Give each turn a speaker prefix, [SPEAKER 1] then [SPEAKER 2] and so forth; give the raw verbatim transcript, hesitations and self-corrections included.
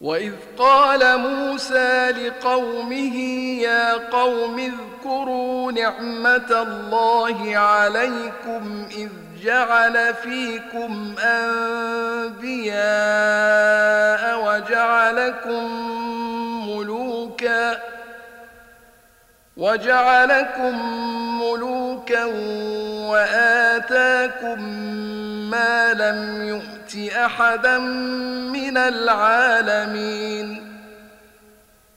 [SPEAKER 1] وإذ قال موسى لقومه يا قوم اذكروا نعمة الله عليكم إذ جعل فيكم أنبياء وجعلكم ملوكا وجعلكم ملوكا وآتاكم ما لم يؤت أحدا من العالمين